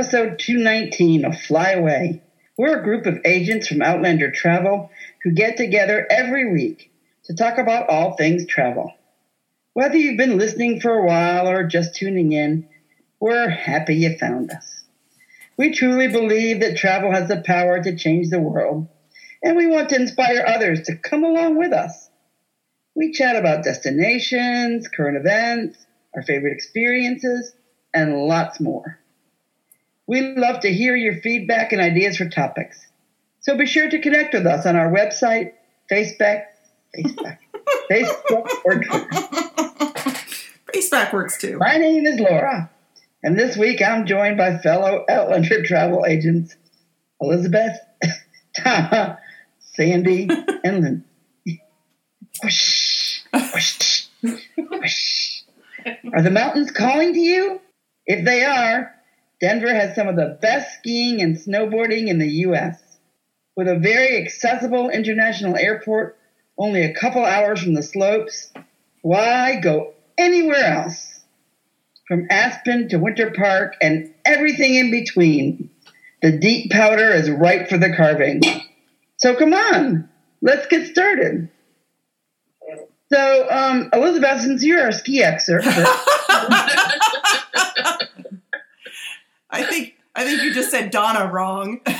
episode 219 of Fly Away. We're a group of agents from Outlander Travel who get together every week to talk about all things travel. Whether you've been listening for a while or just tuning in, we're happy you found us. We truly believe that travel has the power to change the world, and we want to inspire others to come along with us. We chat about destinations, current events, our favorite experiences, and lots more. We love to hear your feedback and ideas for topics. So be sure to connect with us on our website, Facebook, or Twitter. Facebook works too. My name is Laura, and this week I'm joined by fellow Outlander travel agents, Elizabeth, Tama, Sandy, and Lynn. Whoosh, whoosh, whoosh. Are the mountains calling to you? If they are, Denver has some of the best skiing and snowboarding in the U.S. With a very accessible international airport only a couple hours from the slopes, why go anywhere else? From Aspen to Winter Park and everything in between, the deep powder is ripe for the carving. So come on, let's get started. So, Elizabeth, since you're our ski expert, I think you just said Donna wrong. I'm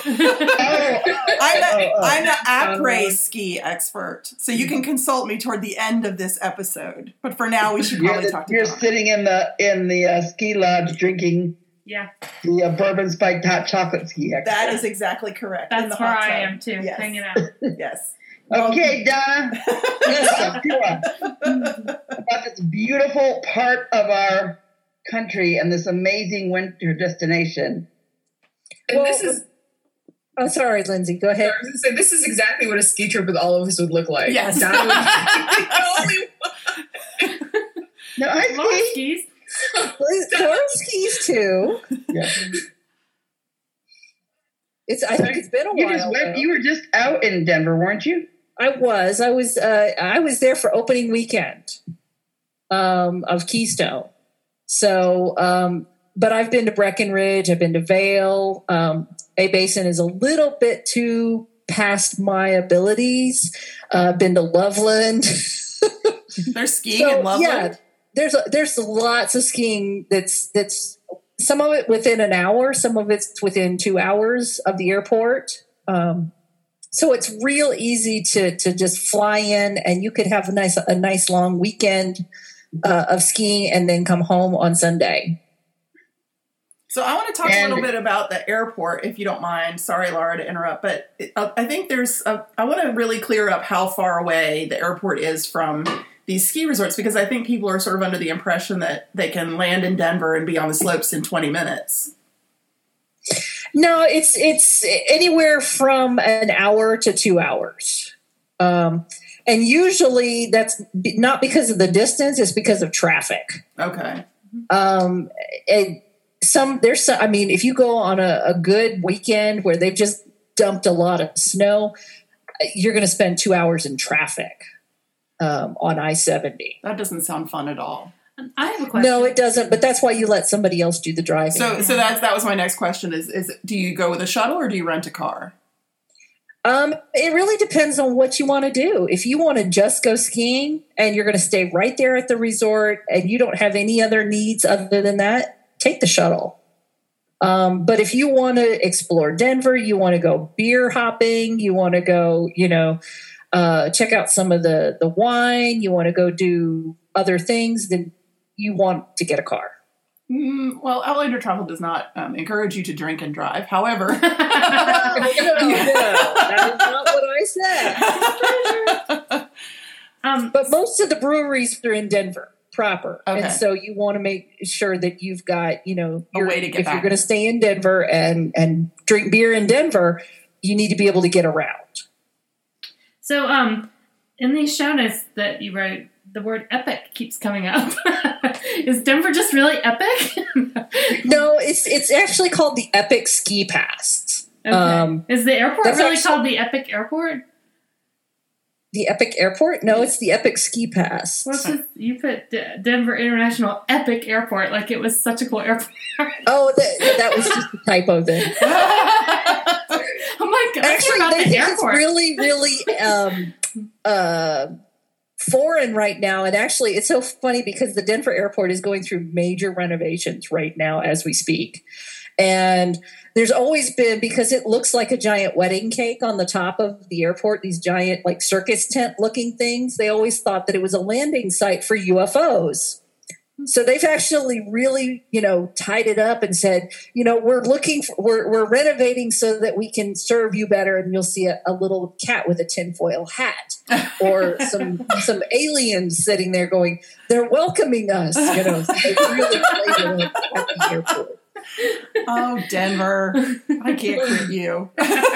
the après ski expert, so you can consult me toward the end of this episode. But for now, we should probably talk to You're Donna. sitting in the ski lodge drinking the bourbon spiked hot chocolate ski expert. That is exactly correct. That's where I am too, hanging out. Yes. Okay, Donna, let's talk to us about this beautiful part of our country and this amazing winter destination. And this is... Oh, sorry, Lindsay. Go ahead. I was going to say, this is exactly what a ski trip with all of us would look like. Yes. No, I Laura ski. skis. Laura skis too. Yeah. I think it's been a while. You were just out in Denver, weren't you? I was there for opening weekend of Keystone. So, but I've been to Breckenridge. I've been to Vail. A-Basin is a little bit too past my abilities. Been to Loveland. There's skiing in Loveland? Yeah, there's lots of skiing that's some of it within an hour, some of it's within 2 hours of the airport. So it's real easy to just fly in, and you could have a nice long weekend of skiing and then come home on Sunday. So I want to talk a little bit about the airport, if you don't mind. Sorry, Laura, to interrupt, but I think I want to really clear up how far away the airport is from these ski resorts, because I think people are sort of under the impression that they can land in Denver and be on the slopes in 20 minutes. No, it's anywhere from an hour to 2 hours. And usually that's not because of the distance, it's because of traffic. Okay. If you go on a good weekend where they've just dumped a lot of snow, you're going to spend 2 hours in traffic on I-70. That doesn't sound fun at all. I have a question. No, it doesn't, but that's why you let somebody else do the driving. So that was my next question is do you go with a shuttle or do you rent a car? It really depends on what you want to do. If you want to just go skiing and you're going to stay right there at the resort and you don't have any other needs other than that, take the shuttle. But if you want to explore Denver, you want to go beer hopping, you want to go, check out some of the wine, you want to go do other things, then you want to get a car. Well, Outlander Travel does not encourage you to drink and drive. However, no, that is not what I said. But most of the breweries are in Denver proper, and so you want to make sure that you've got, a way to get if back. You're going to stay in Denver and drink beer in Denver, you need to be able to get around. So, in these show notes that you wrote, the word epic keeps coming up. Is Denver just really epic? No, it's actually called the Epic Ski Pass. Okay. Is the airport really called the Epic Airport? The Epic Airport? No, it's the Epic Ski Pass. What's this? You put Denver International Epic Airport like it was such a cool airport. Oh, that was just a typo then. I'm like, actually, about they the think airport. it's really, really foreign right now. And actually, it's so funny because the Denver Airport is going through major renovations right now as we speak. And there's always been, because it looks like a giant wedding cake on the top of the airport, these giant like circus tent looking things, they always thought that it was a landing site for UFOs. So they've actually really, tied it up and said, we're renovating so that we can serve you better. And you'll see a little cat with a tinfoil hat or some aliens sitting there going, they're welcoming us, So they really played it up at the airport. Oh, Denver. I can't quit you.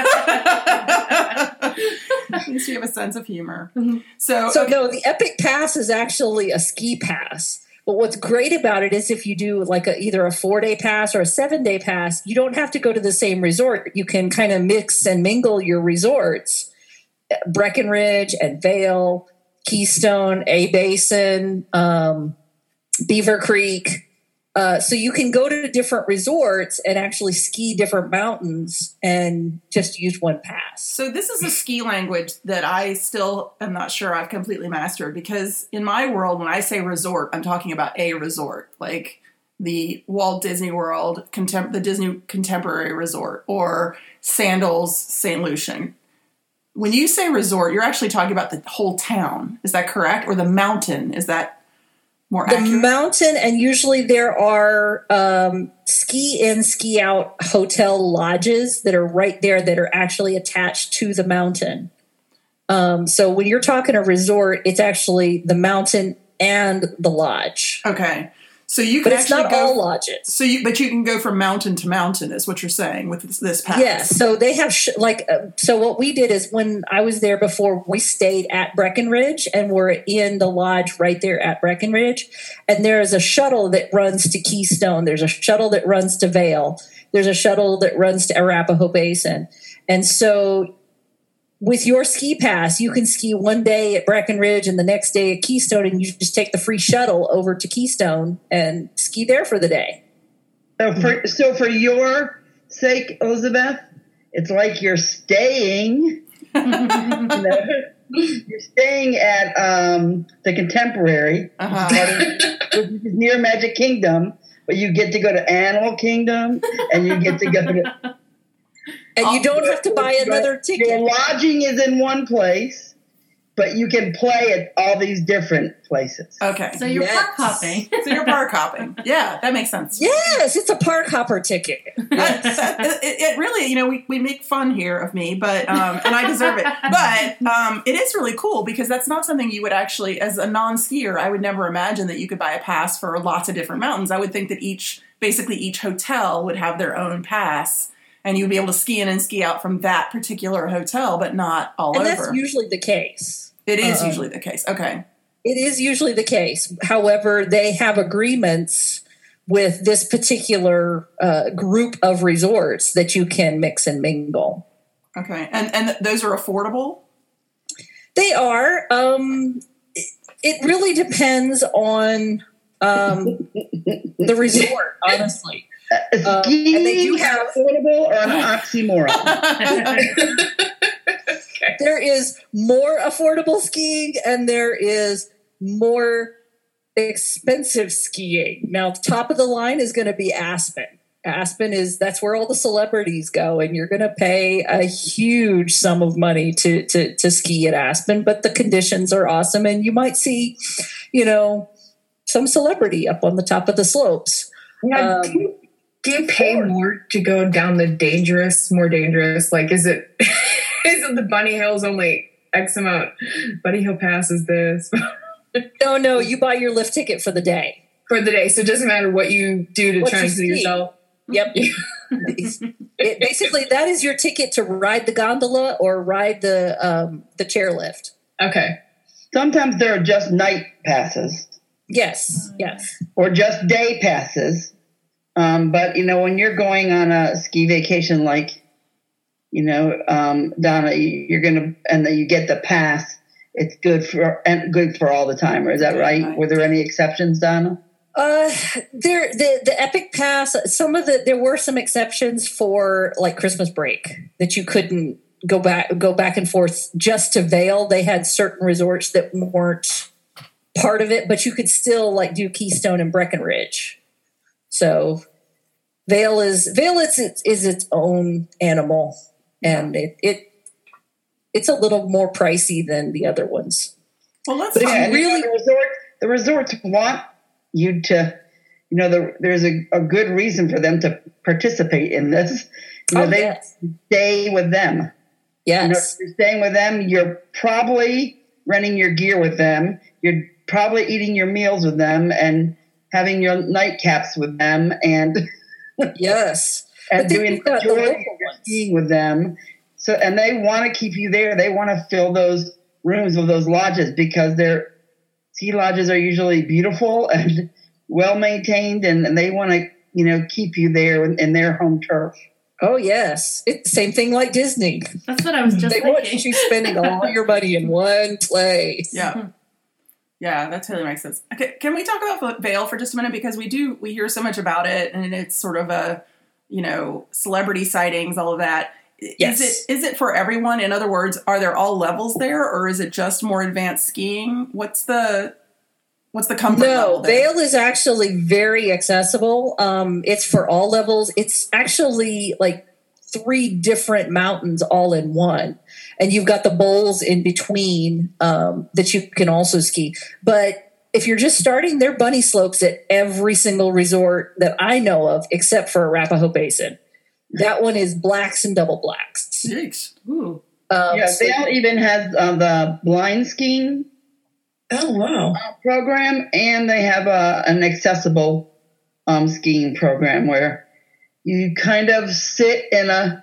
At least you have a sense of humor. So no, the Epic Pass is actually a ski pass. But what's great about it is if you do like either a 4-day pass or a 7-day pass, you don't have to go to the same resort. You can kind of mix and mingle your resorts. Breckenridge and Vail, Keystone, A-Basin, Beaver Creek. So you can go to different resorts and actually ski different mountains and just use one pass. So this is a ski language that I still am not sure I've completely mastered, because in my world, when I say resort, I'm talking about a resort, like the Walt Disney World, the Disney Contemporary Resort, or Sandals St. Lucian. When you say resort, you're actually talking about the whole town. Is that correct? Or the mountain? Is that more accurate? The mountain, and usually there are ski in, ski out hotel lodges that are right there that are actually attached to the mountain. So when you're talking a resort, it's actually the mountain and the lodge. Okay. So you can but it's actually not go, all lodges. So you can go from mountain to mountain, is what you're saying with this pass. Yes. So they have so what we did is when I was there before, we stayed at Breckenridge and we're in the lodge right there at Breckenridge. And there is a shuttle that runs to Keystone. There's a shuttle that runs to Vail. There's a shuttle that runs to Arapahoe Basin. And so with your ski pass, you can ski one day at Breckenridge and the next day at Keystone, and you just take the free shuttle over to Keystone and ski there for the day. So for your sake, Elizabeth, it's like you're staying. You're staying at the Contemporary, which is near Magic Kingdom, but you get to go to Animal Kingdom, and you get to go to. And you don't have to buy another ticket. Your lodging is in one place, but you can play at all these different places. Okay. So you're park hopping. So you're park hopping. Yeah, that makes sense. Yes, it's a park hopper ticket. It really, we make fun here of me, but and I deserve it. But it is really cool because that's not something you would actually, as a non-skier, I would never imagine that you could buy a pass for lots of different mountains. I would think that each hotel would have their own pass. And you'd be able to ski in and ski out from that particular hotel, but not all over. And that's usually the case. It is usually the case. Okay. It is usually the case. However, they have agreements with this particular group of resorts that you can mix and mingle. Okay. And those are affordable? They are. It really depends on the resort, honestly. Skiing and they do have affordable or an oxymoron. Okay. There is more affordable skiing and there is more expensive skiing. Now, top of the line is going to be Aspen. Aspen that's where all the celebrities go, and you're going to pay a huge sum of money to ski at Aspen, but the conditions are awesome, and you might see, some celebrity up on the top of the slopes. Now, do you pay more to go down the more dangerous? Like, is it the Bunny Hill's only X amount? Bunny Hill Pass is this? No, you buy your lift ticket for the day. For the day, so it doesn't matter what you do to try and see yourself. Yep. Basically, that is your ticket to ride the gondola or ride the chairlift. Okay. Sometimes there are just night passes. Yes. Or just day passes. But, when you're going on a ski vacation, like, Donna, and then you get the pass, it's good for all the time. Is that right? Were there any exceptions, Donna? The Epic Pass, there were some exceptions for like Christmas break that you couldn't go back and forth just to Vail. They had certain resorts that weren't part of it, but you could still like do Keystone and Breckenridge. So Vail is its own animal, and it's a little more pricey than the other ones. Well, let's the resorts want you to, there's a good reason for them to participate in this. Stay with them. Yes. If you're staying with them, you're probably renting your gear with them. You're probably eating your meals with them and having your nightcaps with them and yes. and doing skiing with them. So, and they want to keep you there. They want to fill those rooms with those lodges because their ski lodges are usually beautiful and well maintained, and they want to, keep you there in their home turf. Oh yes, it's the same thing like Disney. That's what I was just thinking. They want you spending all your money in one place. Yeah. Yeah, that totally makes sense. Okay, can we talk about Vail for just a minute? Because we hear so much about it, and it's sort of a, celebrity sightings, all of that. Yes. Is it for everyone? In other words, are there all levels there, or is it just more advanced skiing? What's the comfort level there? Vail is actually very accessible. It's for all levels. It's actually like 3 different mountains all in one. And you've got the bowls in between that you can also ski. But if you're just starting, there are bunny slopes at every single resort that I know of, except for Arapahoe Basin. That one is blacks and double blacks. Jeez. Ooh. Vail even has the blind skiing. Oh, wow. Program, and they have an accessible skiing program where you kind of sit in a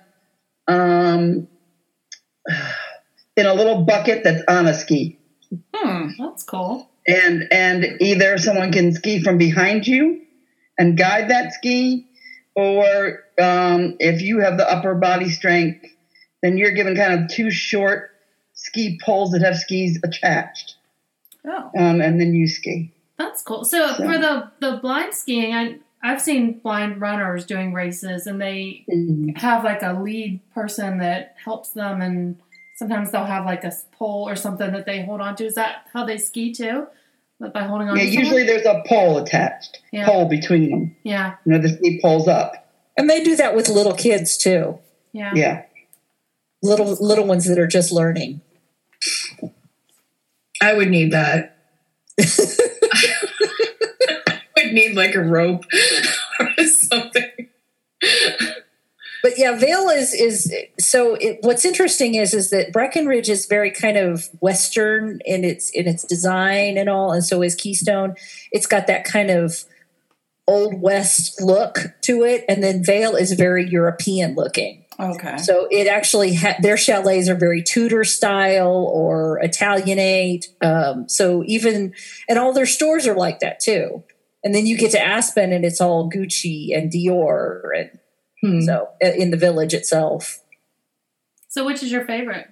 little bucket that's on a ski. That's cool. And either someone can ski from behind you and guide that ski, or if you have the upper body strength, then you're given kind of 2 short ski poles that have skis attached. Oh. And then you ski. That's cool. So for the blind skiing, I've seen blind runners doing races, and they have like a lead person that helps them, and sometimes they'll have like a pole or something that they hold on to. Is that how they ski too? By holding on to someone? Usually there's a pole attached, pole between them. Yeah. The ski poles up. And they do that with little kids too. Yeah. Yeah. Little ones that are just learning. I would need that. I would need like a rope or something. But yeah, Vail is so. What's interesting is that Breckenridge is very kind of Western in its design and all, and so is Keystone. It's got that kind of Old West look to it, and then Vail is very European looking. Okay. So it actually their chalets are very Tudor style or Italianate. So even and all their stores are like that too. And then you get to Aspen and it's all Gucci and Dior and so in the village itself. So which is your favorite?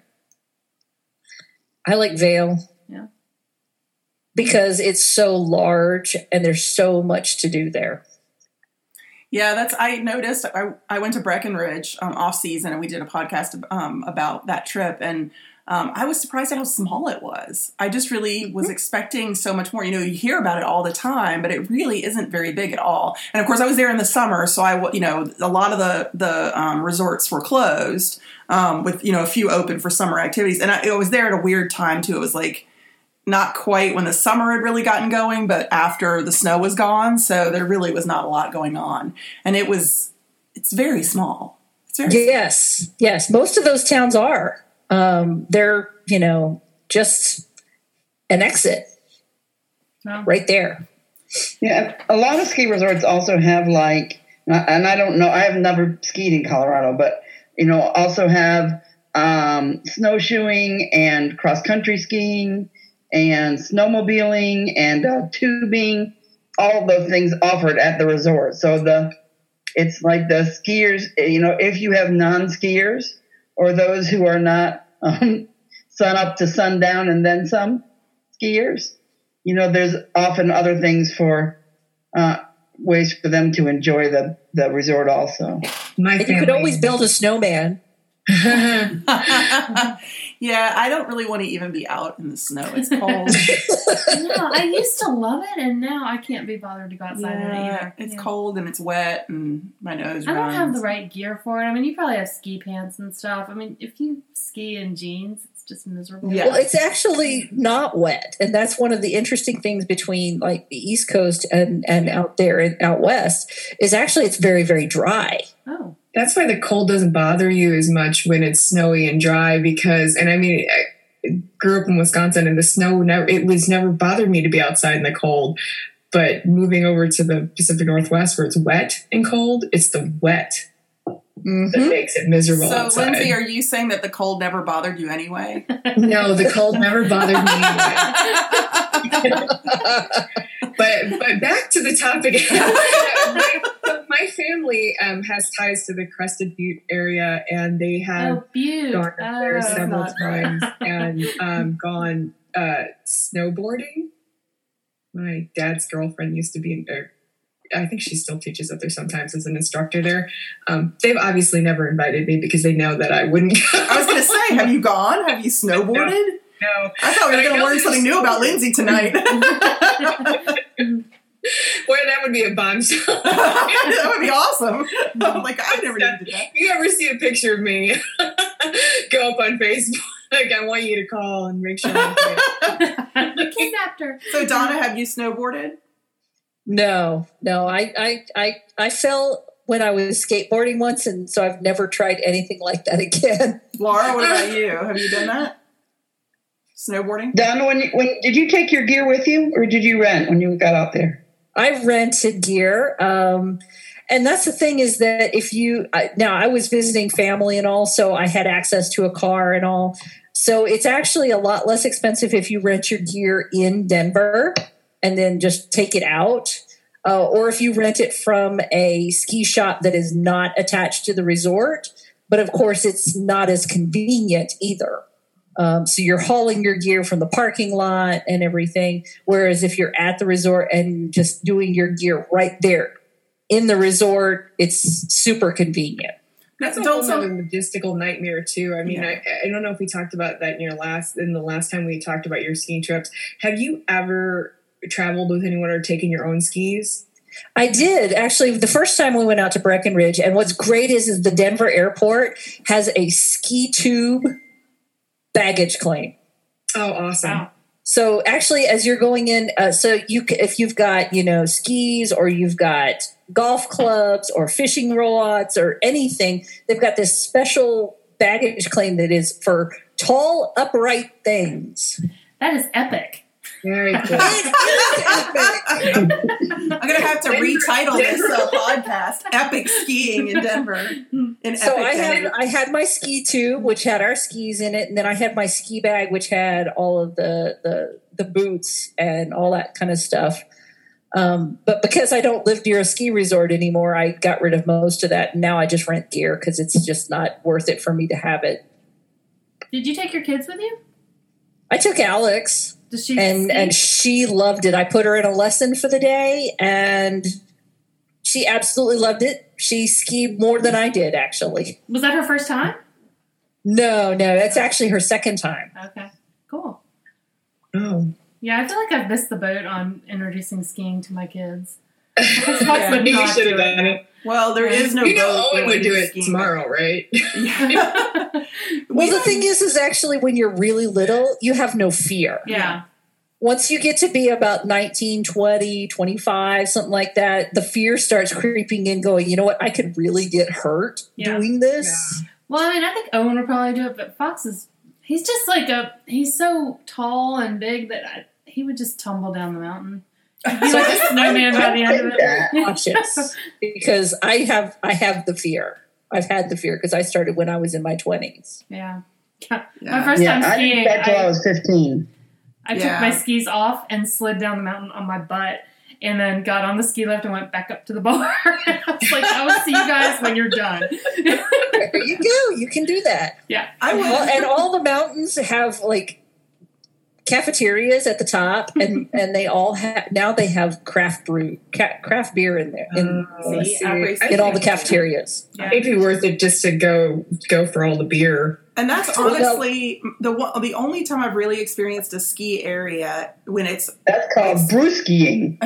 I like Vail. Yeah. Because it's so large and there's so much to do there. Yeah, I noticed. I went to Breckenridge off season, and we did a podcast about that trip, and I was surprised at how small it was. I just really was expecting so much more. You hear about it all the time, but it really isn't very big at all. And of course, I was there in the summer, so a lot of the resorts were closed, with a few open for summer activities, and I was there at a weird time too. It was like not quite when the summer had really gotten going, but after the snow was gone. So there really was not a lot going on. And it's very small. Yes. Most of those towns are. They're, just an exit right there. Yeah. A lot of ski resorts also have and I don't know, I have never skied in Colorado, but, also have snowshoeing and cross-country skiing and snowmobiling and tubing, all those things offered at the resort. So it's like the skiers, if you have non-skiers or those who are not sun up to sundown and then some skiers. There's often other things for ways for them to enjoy the resort also. You could always build a snowman. Yeah, I don't really want to even be out in the snow. It's cold. No, I used to love it, and now I can't be bothered to go outside in it either. It's cold and it's wet, and my nose runs. I don't have the right gear for it. I mean, you probably have ski pants and stuff. I mean, if you ski in jeans, it's just miserable. Yeah. Well, it's actually not wet, and that's one of the interesting things between like the East Coast and out there and out west is actually it's very, very dry. Oh. That's why the cold doesn't bother you as much when it's snowy and dry because, and I mean, I grew up in Wisconsin and the snow, it was never bothered me to be outside in the cold. But moving over to the Pacific Northwest where it's wet and cold, it's the wet that makes it miserable So, outside. Lindsay, are you saying that the cold never bothered you anyway? No, the cold never bothered me anyway. But back to the topic. My family has ties to the Crested Butte area, and they have gone up there several times and gone snowboarding. My dad's girlfriend used to be I think she still teaches up there sometimes as an instructor there. They've obviously never invited me because they know that I wouldn't go. I was going to say, have you gone? Have you snowboarded? No. I thought we were going to learn something new about Lindsay tonight. Boy, that would be a bombshell. That would be awesome. I'm like, I've never done that. If you ever see a picture of me, go up on Facebook. Like, I want you to call and make sure I'm You kidnapped her. So, Donna, have you snowboarded? No. I fell when I was skateboarding once, and so I've never tried anything like that again. Laura, what about you? Have you done that? Snowboarding? Donna, when did you take your gear with you, or did you rent when you got out there? I rented gear. And that's the thing is that I was visiting family and all, so I had access to a car and all. So it's actually a lot less expensive if you rent your gear in Denver and then just take it out. Or if you rent it from a ski shop that is not attached to the resort. But of course, it's not as convenient either. So you're hauling your gear from the parking lot and everything. Whereas if you're at the resort and just doing your gear right there in the resort, it's super convenient. That's a whole other logistical nightmare too. I mean, I don't know if we talked about that in the last time we talked about your skiing trips. Have you ever traveled with anyone or taken your own skis? I did actually the first time we went out to Breckenridge. And what's great is the Denver airport has a ski tube baggage claim. Oh, awesome. Wow. So actually, as you're going in, if you've got, skis or you've got golf clubs or fishing rods or anything, they've got this special baggage claim that is for tall, upright things. That is epic. Very cool. I'm going to have to retitle this podcast, Epic Skiing in Denver. So I had my ski tube, which had our skis in it, and then I had my ski bag, which had all of the boots and all that kind of stuff. But because I don't live near a ski resort anymore, I got rid of most of that. And now I just rent gear because it's just not worth it for me to have it. Did you take your kids with you? I took Alex. Does she and she loved it. I put her in a lesson for the day, and she absolutely loved it. She skied more than I did, actually. Was that her first time? No, that's actually her second time. Okay, cool. Oh. Yeah, I feel like I've missed the boat on introducing skiing to my kids. You should have done it. Well, there is no boat. Owen would do it tomorrow, right? Well, the thing is actually when you're really little, you have no fear. Yeah. Once you get to be about 19, 20, 25, something like that, the fear starts creeping in going, you know what, I could really get hurt doing this. Yeah. Well, I mean, I think Owen would probably do it, but Fox he's just like he's so tall and big that he would just tumble down the mountain. He'd be like a snowman by the end of it. Cautious, because I have the fear. I've had the fear because I started when I was in my 20s. Yeah. My first time I skiing, did that till I was 15. I took my skis off and slid down the mountain on my butt. and then got on the ski lift and went back up to the bar. I was like, I will see you guys when you're done. There you go. You can do that. Yeah. And all the mountains have like cafeterias at the top, and they all have, now they have craft beer in there in all the cafeterias. Yeah. It'd be worth it just to go for all the beer. And that's honestly the only time I've really experienced a ski area that's called brewskiing.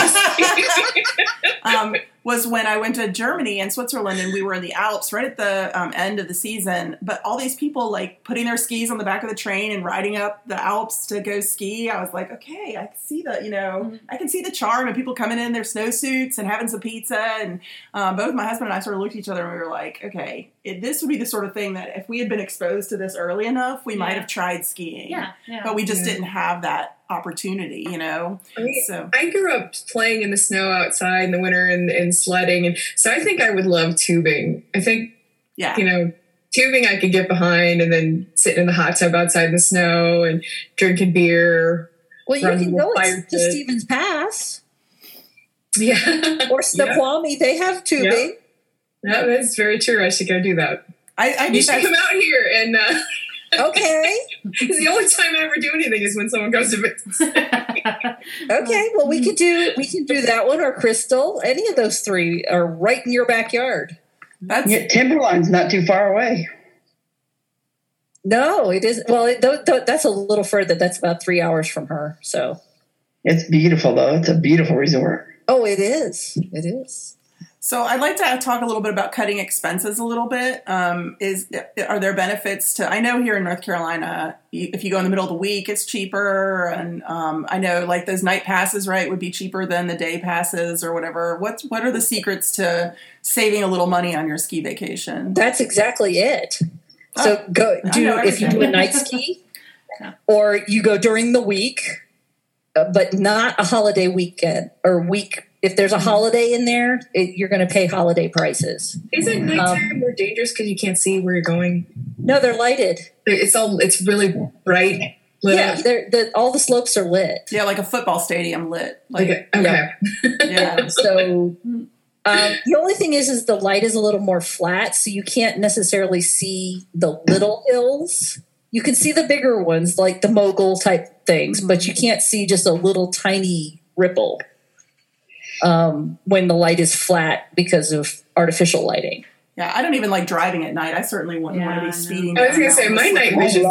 Was when I went to Germany and Switzerland, and we were in the Alps right at the end of the season. But all these people like putting their skis on the back of the train and riding up the Alps to go ski. I was like, okay, I can see I can see the charm, and people coming in their snowsuits and having some pizza. And both my husband and I sort of looked at each other and we were like, okay, this would be the sort of thing that if we had been exposed to this early enough, we might have tried skiing. Yeah. But we just didn't have that opportunity, I grew up playing in the snow outside in the winter and sledding, and so I think I would love tubing. I think tubing I could get behind, and then sitting in the hot tub outside in the snow and drinking beer. Well, you can go to Stevens Pass, or Snoqualmie. They have tubing. Yeah, that's very true. I should go do that. You should come out here and. Okay. Because the only time I ever do anything is when someone goes to visit. Okay, well we can do that one, or Crystal. Any of those three are right in your backyard. Timberline's not too far away. No, it isn't. Well, that's a little further. That's about 3 hours from her. So it's beautiful, though. It's a beautiful resort. Oh, it is. It is. So I'd like to talk a little bit about cutting expenses a little bit. Are there benefits to, I know here in North Carolina, if you go in the middle of the week, it's cheaper. And I know like those night passes, right, would be cheaper than the day passes or whatever. What are the secrets to saving a little money on your ski vacation? That's exactly it. So if you do a night ski or you go during the week, but not a holiday weekend or week. If there's a holiday in there, you're going to pay holiday prices. Isn't nighttime more dangerous because you can't see where you're going? No, they're lighted. It's really bright. All the slopes are lit. Yeah, like a football stadium lit. Okay. Yeah. So the only thing is the light is a little more flat, so you can't necessarily see the little hills. You can see the bigger ones, like the mogul type things, but you can't see just a little tiny ripple. When the light is flat because of artificial lighting. Yeah, I don't even like driving at night. I certainly wouldn't want to be speeding. I was going to say, my night vision.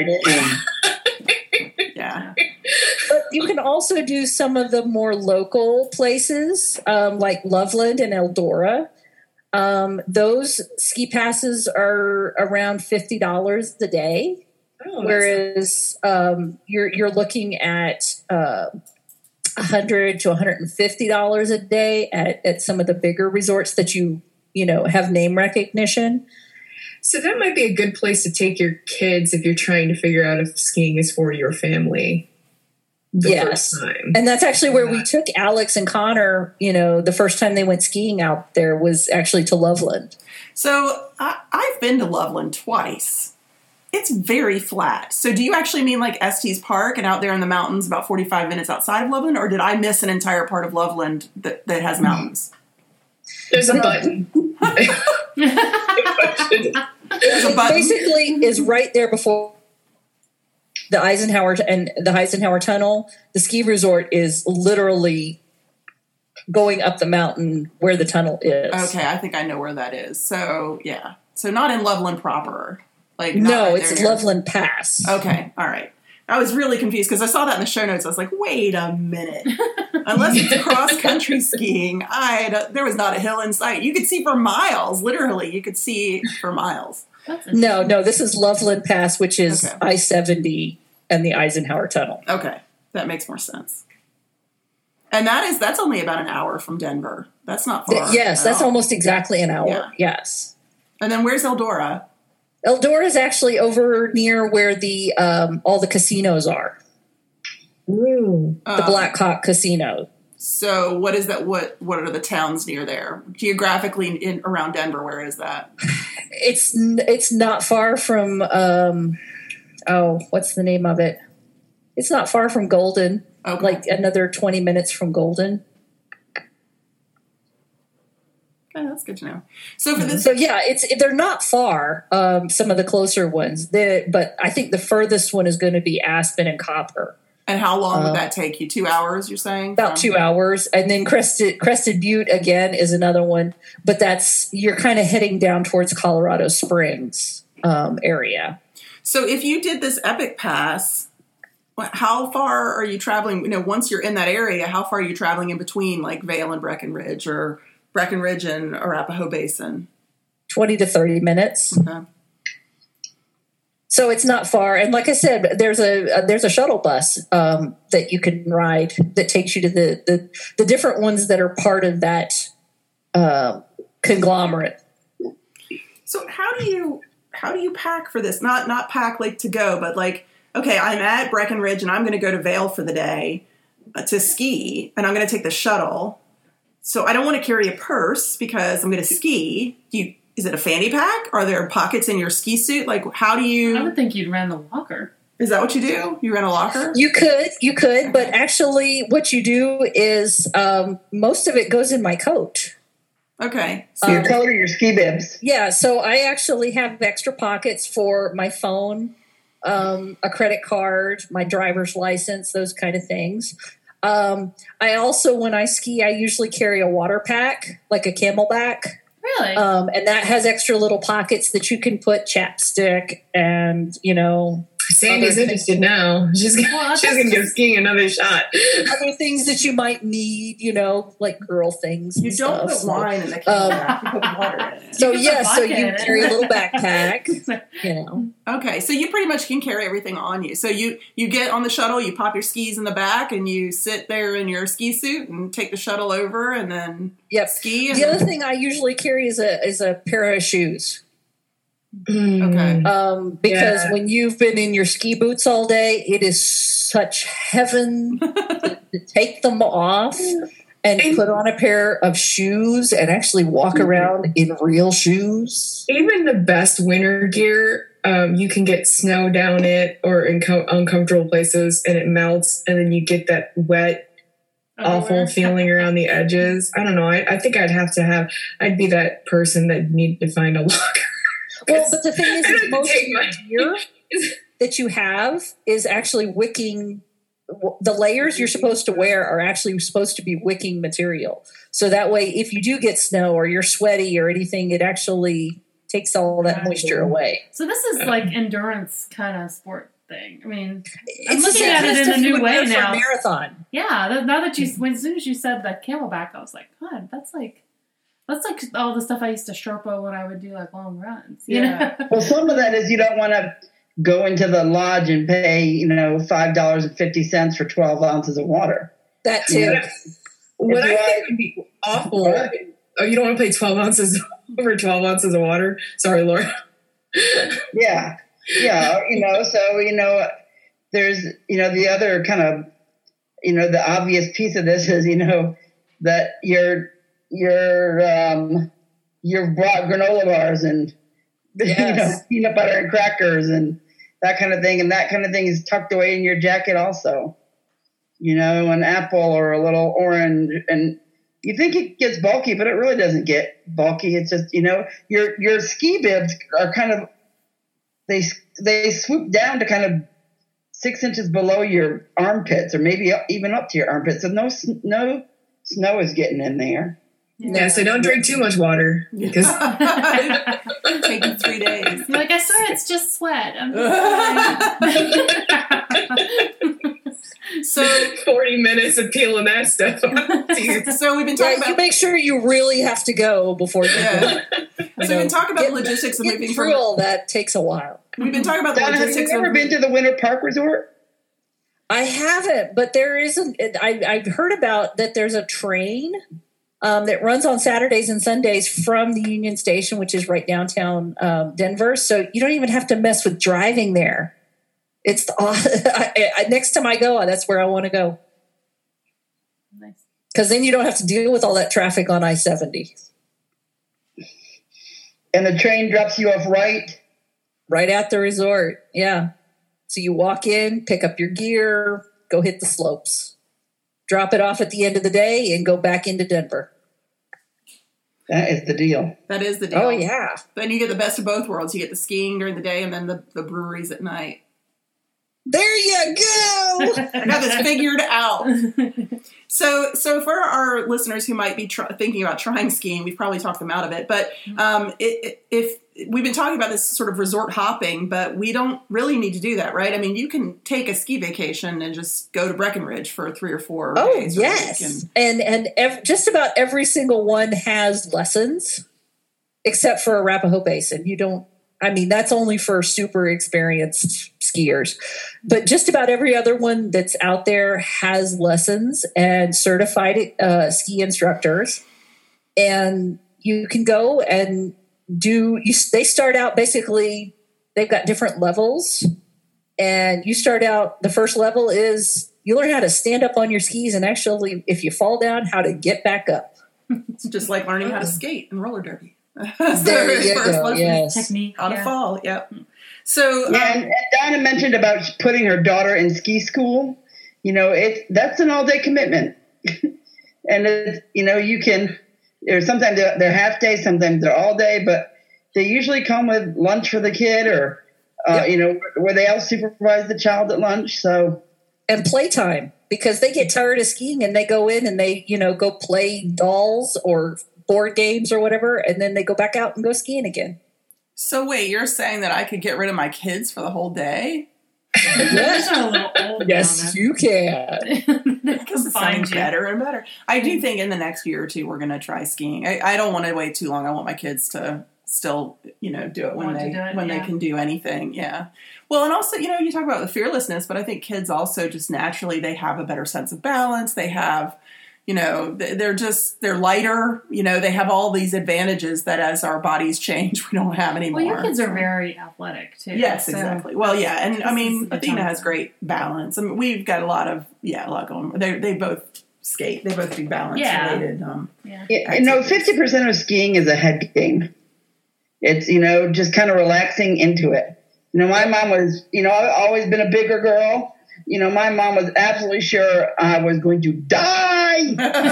Yeah. But you can also do some of the more local places, like Loveland and Eldora. Those ski passes are around $50 a day. Oh, whereas you're looking at $100 to $150 a day at some of the bigger resorts that you have name recognition. So that might be a good place to take your kids if you're trying to figure out if skiing is for your family. First time. And that's actually where we took Alex and Connor. The first time they went skiing out there was actually to Loveland. So I've been to Loveland twice. It's very flat. So do you actually mean like Estes Park and out there in the mountains about 45 minutes outside of Loveland? Or did I miss an entire part of Loveland that has mountains? There's a button. There's a button. Basically is right there before the Eisenhower Tunnel. The ski resort is literally going up the mountain where the tunnel is. Okay, I think I know where that is. So, yeah. So not in Loveland proper. It's Loveland Pass. Okay, all right. I was really confused because I saw that in the show notes. I was like, wait a minute. Unless it's cross-country skiing, there was not a hill in sight. You could see for miles. Literally, you could see for miles. No, this is Loveland Pass, which is I-70 and the Eisenhower Tunnel. Okay, that makes more sense. And that's only about an hour from Denver. That's not far. Yes, that's almost exactly an hour. Yeah. Yes. And then where's Eldora? Eldora is actually over near where the all the casinos are. Ooh. The Blackhawk Casino. So what is that? What are the towns near there? Geographically around Denver, where is that? It's not far from what's the name of it? It's not far from Golden. Okay. Like another 20 minutes from Golden. that's good to know. So for this, so yeah, they're not far. Some of the closer ones, but I think the furthest one is going to be Aspen and Copper. And how long would that take you? 2 hours, you're saying? About 2 hours. And then Crested Butte again is another one, but you're kind of heading down towards Colorado Springs area. So if you did this Epic Pass, how far are you traveling? Once you're in that area, how far are you traveling in between like Vail and Breckenridge, or Breckenridge and Arapahoe Basin? 20 to 30 minutes. Okay. So it's not far. And like I said, there's a shuttle bus that you can ride that takes you to the different ones that are part of that conglomerate. So how do you pack for this? Not pack like to go, but like, okay, I'm at Breckenridge and I'm going to go to Vail for the day to ski, and I'm going to take the shuttle. So I don't want to carry a purse because I'm going to ski. Is it a fanny pack? Are there pockets in your ski suit? Like, how do you... I would think you'd rent a locker. Is that what you do? You rent a locker? You could, but actually what you do is most of it goes in my coat. Okay. So your coat or your ski bibs? Yeah, so I actually have extra pockets for my phone, a credit card, my driver's license, those kind of things. I also, when I ski, I usually carry a water pack, like a Camelback. Really? And that has extra little pockets that you can put chapstick and, Sandy's interested now. She's going to give skiing another shot. Other things that you might need, like girl things. You don't put wine in the Camelback. You put water in it. So you carry a little backpack. Okay, so you pretty much can carry everything on you. So you get on the shuttle, you pop your skis in the back, and you sit there in your ski suit and take the shuttle over, and then ski. The other thing I usually carry is a pair of shoes. Okay. Because when you've been in your ski boots all day, it is such heaven to take them off and put on a pair of shoes and actually walk around in real shoes. Even the best winter gear, you can get snow down it or in uncomfortable places, and it melts, and then you get that wet, awful feeling around the edges. I don't know. I think I'd be that person that needed to find a locker. Well, but the thing is most of your gear that you have is actually wicking. The layers you're supposed to wear are actually supposed to be wicking material. So that way, if you do get snow or you're sweaty or anything, it actually takes all that moisture away. So this is like endurance kind of sport thing. I mean, I'm It's looking at it in a new way now. Marathon. Yeah, now that as soon as you said that Camelback, I was like, God, that's like all the stuff I used to Sherpa when I would do like long runs. You know? Well, some of that is you don't want to go into the lodge and pay, $5.50 for 12 ounces of water. That too. Yeah. What I think would be awful. Oh, you don't want to pay 12 ounces over 12 ounces of water? Sorry, Laura. Yeah. So, there's, the other kind of, the obvious piece of this is, that you're brought granola bars and peanut butter and crackers and that kind of thing, and that kind of thing is tucked away in your jacket also. An apple or a little orange, and you think it gets bulky, but it really doesn't get bulky. It's just your ski bibs are kind of they swoop down to kind of 6 inches below your armpits, or maybe even up to your armpits, so no snow is getting in there. Yeah, so don't drink too much water because it'll take you 3 days. You're like, I swear it's just sweat. I'm just So 40 minutes of peeling that stuff off. So we've been talking about. You make sure you really have to go before you go. So we've been talking about the logistics of moving through all that takes a while. We've been talking about the Donna, logistics. have you ever been to the Winter Park Resort? I haven't, but there isn't. I've heard about that. There's a train that runs on Saturdays and Sundays from the Union Station, which is right downtown Denver. So you don't even have to mess with driving there. It's next time I go, that's where I want to go. nice. Because then you don't have to deal with all that traffic on I-70. And the train drops you off right at the resort. Yeah. So you walk in, pick up your gear, go hit the slopes, drop it off at the end of the day, and go back into Denver. That is the deal. That is the deal. Oh, yeah. Then you get the best of both worlds. You get the skiing during the day and then the breweries at night. There you go. I got this figured out. So for our listeners who might be thinking about trying skiing, we've probably talked them out of it. But if we've been talking about this sort of resort hopping, but we don't really need to do that, right? I mean, you can take a ski vacation and just go to Breckenridge for 3 or 4 days. Oh, yes. And just about every single one has lessons, except for Arapahoe Basin. You don't. I mean, that's only for super experienced skiers. But just about every other one that's out there has lessons and certified ski instructors. And you can go and they start out basically, they've got different levels. And you start out, the first level is you learn how to stand up on your skis and actually, if you fall down, how to get back up. It's just like learning how to skate and roller derby. There you go. Yes. Technique. How to fall. Yep. So and Donna mentioned about putting her daughter in ski school. You know, that's an all-day commitment. And you can. Sometimes they're half day, sometimes they're all day, but they usually come with lunch for the kid, or where they all supervise the child at lunch. So and playtime, because they get tired of skiing and they go in and they go play dolls or board games or whatever, and then they go back out and go skiing again. So wait, you're saying that I could get rid of my kids for the whole day? Yes, a little old. Yes, you can. Because it sounds better and better. I do think in the next year or two we're going to try skiing. I don't want to wait too long. I want my kids to still, do it when they can do anything. Yeah. Well, and also, you talk about the fearlessness, but I think kids also just naturally they have a better sense of balance. They have. They're lighter, they have all these advantages that as our bodies change, we don't have anymore. Well, your kids are very athletic too. Yes, exactly. Well, yeah. And I mean, Athena has great balance. I mean, we've got a lot going. They both skate. They both do balance related. 50% of skiing is a head game. It's, just kind of relaxing into it. My mom was, I've always been a bigger girl. My mom was absolutely sure I was going to die,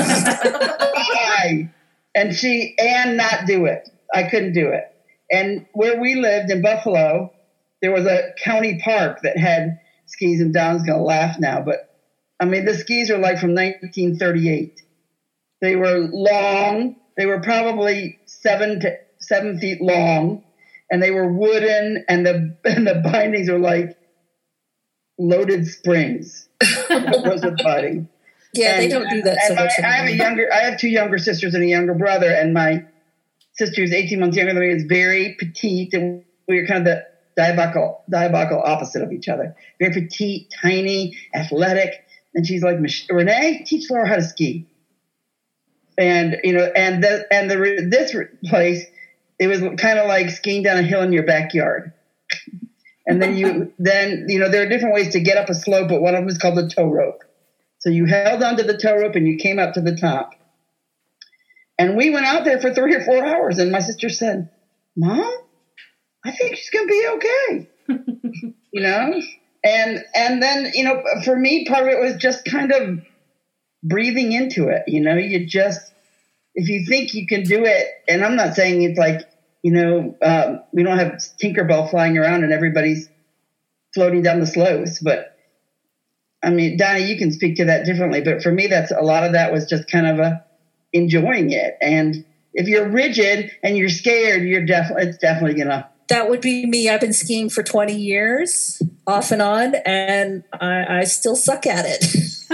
and not do it. I couldn't do it. And where we lived in Buffalo, there was a county park that had skis, and Don's going to laugh now, but I mean, the skis are like from 1938. They were long. They were probably 7 feet long, and they were wooden, and the bindings are like loaded springs. Was the body. Yeah, they don't do that so much. I have 2 younger sisters and a younger brother, and my sister is 18 months younger than me. Is very petite, and we were kind of the diabolical opposite of each other. Very petite, tiny, athletic, and she's like, Renee, teach Laura how to ski. And this place, it was kind of like skiing down a hill in your backyard. And then there are different ways to get up a slope, but one of them is called the tow rope. So you held onto the tow rope and you came up to the top. And we went out there for 3 or 4 hours, and my sister said, Mom, I think she's going to be okay. And then, for me, part of it was just kind of breathing into it. You just, if you think you can do it, and I'm not saying it's like, we don't have Tinkerbell flying around and everybody's floating down the slopes. But, I mean, Donna, you can speak to that differently. But for me, a lot of that was just kind of enjoying it. And if you're rigid and you're scared, it's definitely going to. That would be me. I've been skiing for 20 years, off and on, and I still suck at it.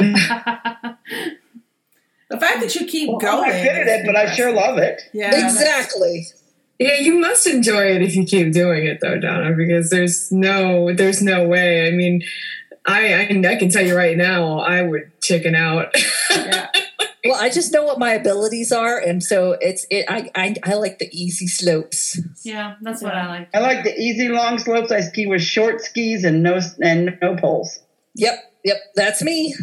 The fact that you keep going. I'm good at it, but I sure love it. Yeah, exactly. Yeah, you must enjoy it if you keep doing it, though, Donna, because there's no way. I mean, I can tell you right now, I would chicken out. Yeah. Well, I just know what my abilities are, and so I like the easy slopes. Yeah, that's what I like. I like the easy long slopes. I ski with short skis and no poles. Yep, that's me.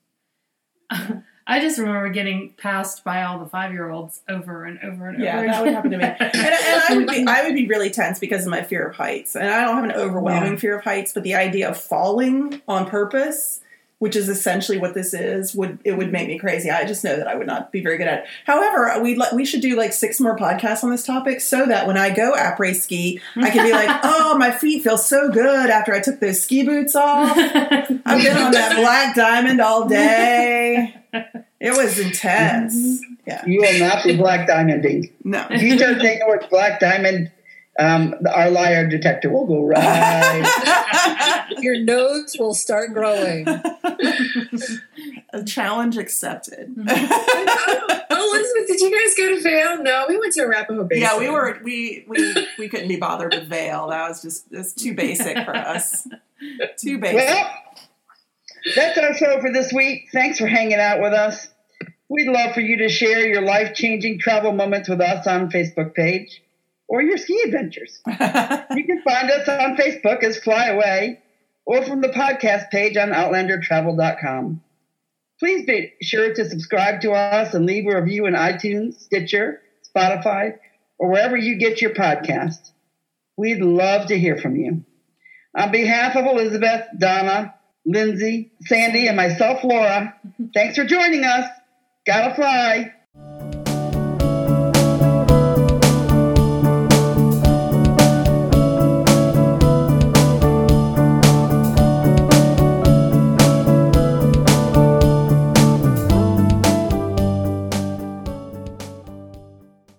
I just remember getting passed by all the 5-year-olds over and over and over. Yeah, that would happen to me. And I would be really tense because of my fear of heights. And I don't have an overwhelming fear of heights, but the idea of falling on purpose which is essentially what this is, would make me crazy. I just know that I would not be very good at it. However, we should do like 6 more podcasts on this topic so that when I go après ski, I can be like, oh, my feet feel so good after I took those ski boots off. I've been on that Black Diamond all day. It was intense. Yeah. You will not be Black Diamonding. No. If you start saying the word Black Diamond, our liar detector will go right. Your nose will start growing. A challenge accepted. Oh, Elizabeth, did you guys go to Vail? No, we went to Arapahoe Basin. Yeah, we couldn't be bothered with Vail. That was it's too basic for us. Too basic. Well, that's our show for this week. Thanks for hanging out with us. We'd love for you to share your life-changing travel moments with us on Facebook page or your ski adventures. You can find us on Facebook as Fly Away or from the podcast page on OutlanderTravel.com. Please be sure to subscribe to us and leave a review in iTunes, Stitcher, Spotify, or wherever you get your podcast. We'd love to hear from you. On behalf of Elizabeth, Donna, Lindsay, Sandy, and myself, Laura, thanks for joining us. Gotta fly.